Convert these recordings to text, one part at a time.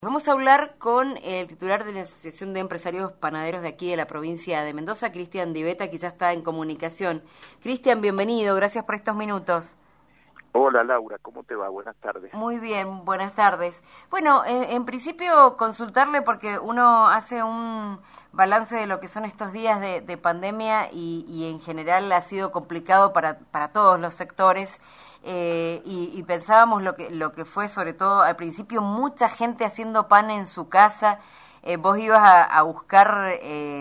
Vamos a hablar con el titular de la Asociación de Empresarios Panaderos de aquí de la provincia de Mendoza, Cristian Diveta, que ya está en comunicación. Cristian, bienvenido, gracias por estos minutos. Hola Laura, ¿cómo te va? Buenas tardes. Muy bien, buenas tardes. Bueno, en principio consultarle porque uno hace un balance de lo que son estos días de pandemia y en general ha sido complicado para todos los sectores y pensábamos lo que fue sobre todo al principio mucha gente haciendo pan en su casa. Vos ibas a buscar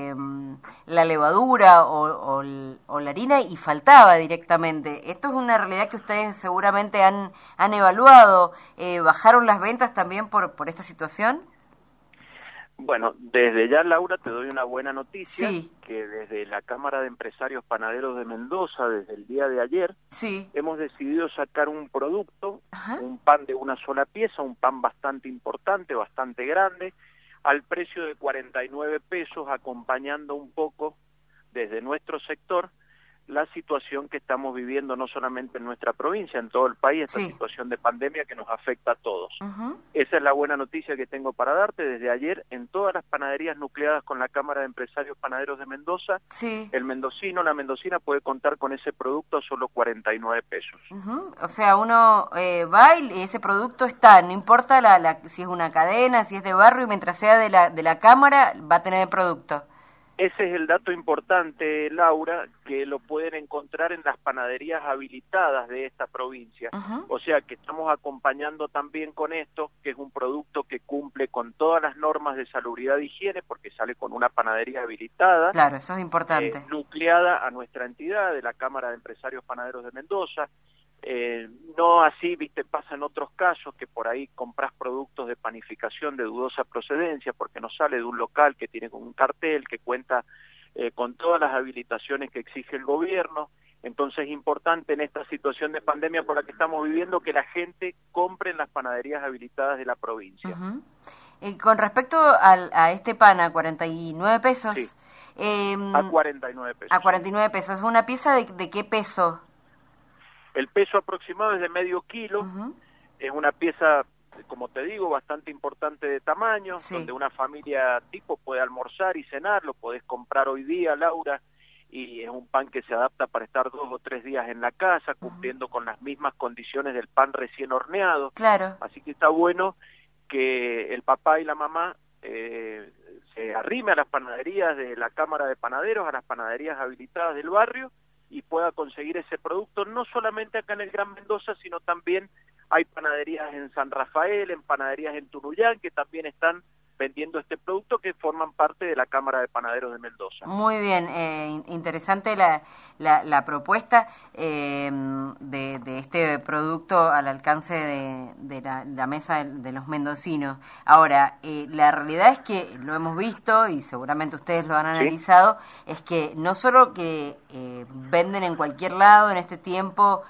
la levadura o la harina y faltaba directamente. Esto es una realidad que ustedes seguramente han evaluado. ¿Bajaron las ventas también por esta situación? Bueno, desde ya Laura te doy una buena noticia, Sí. que desde la Cámara de Empresarios Panaderos de Mendoza, desde el día de ayer, Sí. hemos decidido sacar un producto, Ajá. un pan de una sola pieza, un pan bastante importante, bastante grande, al precio de 49 pesos, acompañando un poco desde nuestro sector la situación que estamos viviendo no solamente en nuestra provincia, en todo el país, esta Sí. situación de pandemia que nos afecta a todos. Uh-huh. Esa es la buena noticia que tengo para darte. Desde ayer, en todas las panaderías nucleadas con la Cámara de Empresarios Panaderos de Mendoza, Sí. el mendocino, la mendocina puede contar con ese producto a solo 49 pesos. Uh-huh. O sea, uno va y ese producto está, no importa si es una cadena, si es de barrio, y mientras sea de la cámara, va a tener el producto. Ese es el dato importante, Laura, que lo pueden encontrar en las panaderías habilitadas de esta provincia. Uh-huh. O sea que estamos acompañando también con esto, que es un producto que cumple con todas las normas de salubridad e higiene, porque sale con una panadería habilitada, Claro, eso es importante. nucleada a nuestra entidad, de la Cámara de Empresarios Panaderos de Mendoza. No así, viste, pasa en otros casos que por ahí compras productos de panificación de dudosa procedencia porque no sale de un local que tiene un cartel, que cuenta con todas las habilitaciones que exige el gobierno. Entonces es importante en esta situación de pandemia por la que estamos viviendo que la gente compre en las panaderías habilitadas de la provincia. Uh-huh. Con respecto a este pan a 49 pesos, Sí, a 49 pesos. a 49 pesos, ¿una pieza de qué peso? El peso aproximado es de medio kilo. Uh-huh. Es una pieza, como te digo, bastante importante de tamaño, Sí. donde una familia tipo puede almorzar y cenar, lo podés comprar hoy día, Laura, y es un pan que se adapta para estar 2 o 3 días en la casa, cumpliendo con las mismas condiciones del pan recién horneado. Claro. Así que está bueno que el papá y la mamá se arrime a las panaderías de la Cámara de Panaderos, a las panaderías habilitadas del barrio, y pueda conseguir ese producto, no solamente acá en el Gran Mendoza, sino también hay panaderías en San Rafael, en panaderías en Tunuyán, que también están vendiendo este producto, que forman parte de la Cámara de Panaderos de Mendoza. Muy bien, interesante la propuesta de este producto al alcance de la mesa de los mendocinos. Ahora, la realidad es que lo hemos visto y seguramente ustedes lo han analizado, ¿sí? Es que no solo que venden en cualquier lado en este tiempo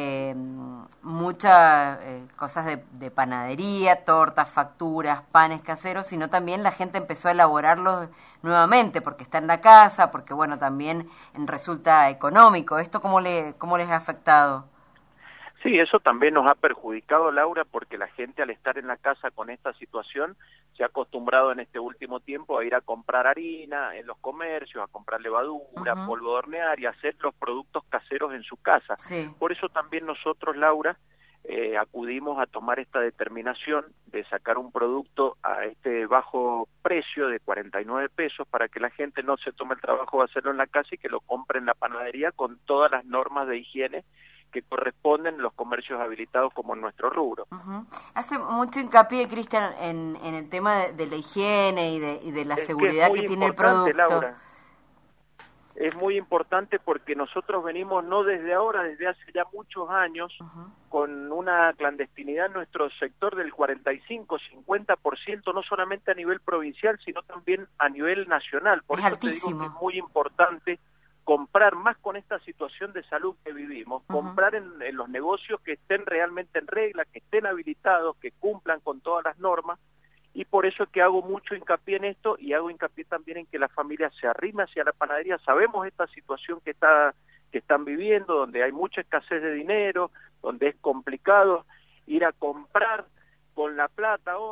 muchas cosas de panadería, tortas, facturas, panes caseros, sino también la gente empezó a elaborarlos nuevamente porque está en la casa, porque bueno, también resulta económico. ¿Esto cómo les ha afectado? Sí, eso también nos ha perjudicado, Laura, porque la gente al estar en la casa con esta situación se ha acostumbrado en este último tiempo a ir a comprar harina en los comercios, a comprar levadura, Uh-huh. polvo de hornear y hacer los productos caseros en su casa. Sí. Por eso también nosotros, Laura, acudimos a tomar esta determinación de sacar un producto a este bajo precio de 49 pesos para que la gente no se tome el trabajo de hacerlo en la casa y que lo compre en la panadería con todas las normas de higiene que corresponden los comercios habilitados como en nuestro rubro. Uh-huh. Hace mucho hincapié, Cristian, en el tema de la higiene y de la seguridad que tiene el producto. Laura. Es muy importante porque nosotros venimos no desde ahora, desde hace ya muchos años, uh-huh, con una clandestinidad en nuestro sector del 45-50%, no solamente a nivel provincial, sino también a nivel nacional. Por eso altísimo. te digo que es muy importante comprar más con esta situación de salud que vivimos, uh-huh, comprar en los negocios que estén realmente en regla, que estén habilitados, que cumplan con todas las normas, y por eso es que hago mucho hincapié en esto y hago hincapié también en que la familia se arrime hacia la panadería. Sabemos esta situación que están viviendo, donde hay mucha escasez de dinero, donde es complicado ir a comprar con la plata ahora.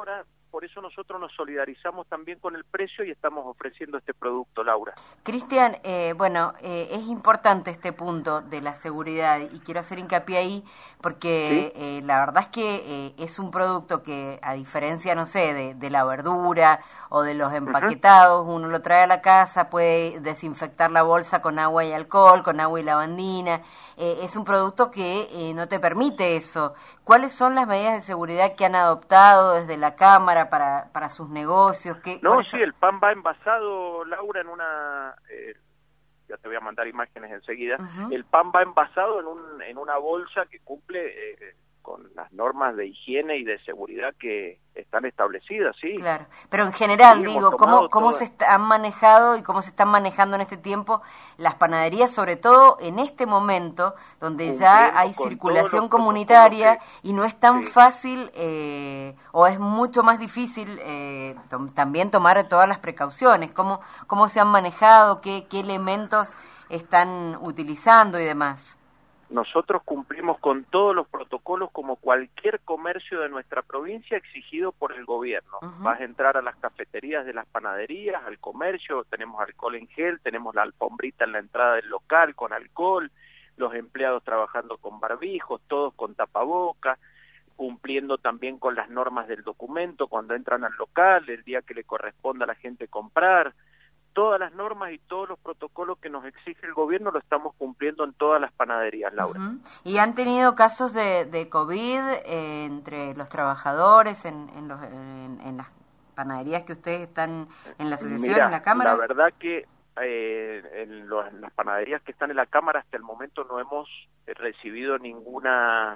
por eso nosotros nos solidarizamos también con el precio y estamos ofreciendo este producto, Laura. Cristian, es importante este punto de la seguridad y quiero hacer hincapié ahí porque ¿sí? La verdad es que es un producto que, a diferencia, no sé, de la verdura o de los empaquetados, uno lo trae a la casa, puede desinfectar la bolsa con agua y alcohol, con agua y lavandina. Es un producto que no te permite eso. ¿Cuáles son las medidas de seguridad que han adoptado desde la Cámara para sus negocios? No, sí, el pan va envasado, Laura, en una... ya te voy a mandar imágenes enseguida. El pan va envasado en una bolsa que cumple con las normas de higiene y de seguridad que están establecidas, sí. Claro, pero en general, sí, digo, ¿cómo se han manejado y cómo se están manejando en este tiempo las panaderías, sobre todo en este momento, donde ya hay circulación comunitaria y no es tan fácil o es mucho más difícil también tomar todas las precauciones? ¿Cómo se han manejado? ¿Qué elementos están utilizando y demás? Nosotros cumplimos con todos los protocolos como cualquier comercio de nuestra provincia exigido por el gobierno. Vas a entrar a las cafeterías de las panaderías, al comercio, tenemos alcohol en gel, tenemos la alfombrita en la entrada del local con alcohol, los empleados trabajando con barbijos, todos con tapabocas, cumpliendo también con las normas del documento cuando entran al local, el día que le corresponda a la gente comprar. Todas las normas y todos los protocolos que nos exige el gobierno lo estamos cumpliendo en todas las panaderías, Laura. ¿Y han tenido casos de COVID entre los trabajadores en las panaderías que ustedes están en la asociación, en la Cámara? La verdad que en las panaderías que están en la Cámara hasta el momento no hemos recibido ninguna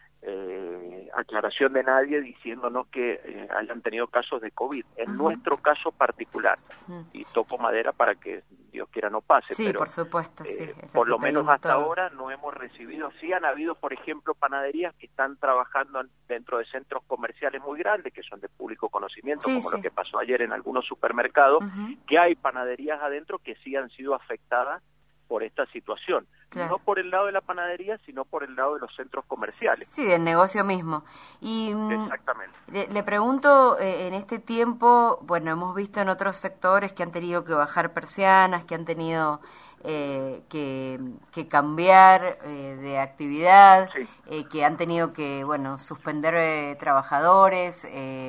aclaración de nadie diciéndonos que hayan tenido casos de COVID. En nuestro caso particular, y toco madera para que Dios quiera no pase, sí, pero por supuesto, sí, por lo menos hasta ahora no hemos recibido. Sí han habido, por ejemplo, panaderías que están trabajando dentro de centros comerciales muy grandes, que son de público conocimiento, como lo que pasó ayer en algunos supermercados, que hay panaderías adentro que sí han sido afectadas por esta situación. Claro. No por el lado de la panadería, sino por el lado de los centros comerciales. Sí, del negocio mismo. Y exactamente. Le pregunto, en este tiempo, bueno, hemos visto en otros sectores que han tenido que bajar persianas, que han tenido que cambiar de actividad, que han tenido que, bueno, suspender trabajadores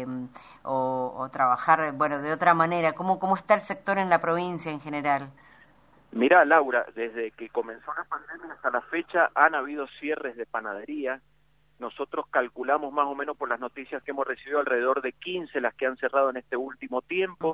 o trabajar, bueno, de otra manera. ¿Cómo está el sector en la provincia en general? Mirá, Laura, desde que comenzó la pandemia hasta la fecha han habido cierres de panadería. Nosotros calculamos más o menos por las noticias que hemos recibido alrededor de 15 las que han cerrado en este último tiempo.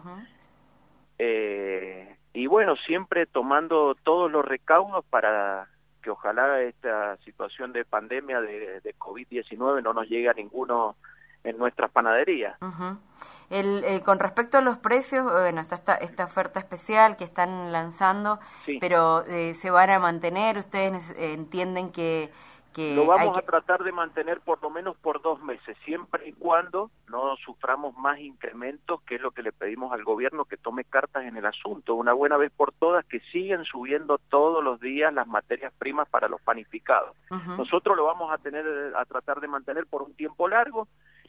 Y bueno, siempre tomando todos los recaudos para que ojalá esta situación de pandemia de COVID-19 no nos llegue a ninguno en nuestras panaderías. Con respecto a los precios, bueno, está esta oferta especial que están lanzando, pero ¿se van a mantener? ¿Ustedes entienden que lo vamos a tratar de mantener por lo menos por 2 meses, siempre y cuando no suframos más incrementos, que es lo que le pedimos al gobierno, que tome cartas en el asunto, una buena vez por todas, que siguen subiendo todos los días las materias primas para los panificados. Nosotros lo vamos a tratar de mantener por un tiempo largo.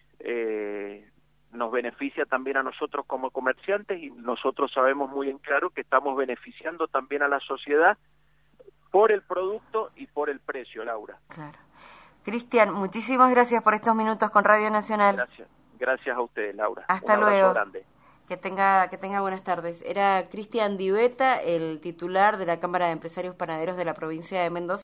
Nos beneficia también a nosotros como comerciantes y nosotros sabemos muy en claro que estamos beneficiando también a la sociedad por el producto y por el precio, Laura. Claro. Cristian, muchísimas gracias por estos minutos con Radio Nacional. Gracias a ustedes, Laura. Hasta luego. Grande. Que tenga buenas tardes. Era Cristian Diveta, el titular de la Cámara de Empresarios Panaderos de la provincia de Mendoza.